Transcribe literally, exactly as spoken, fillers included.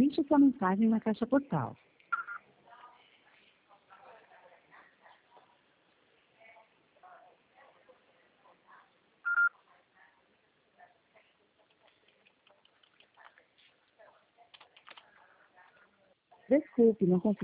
Deixe sua mensagem na caixa postal. Desculpe, não consegui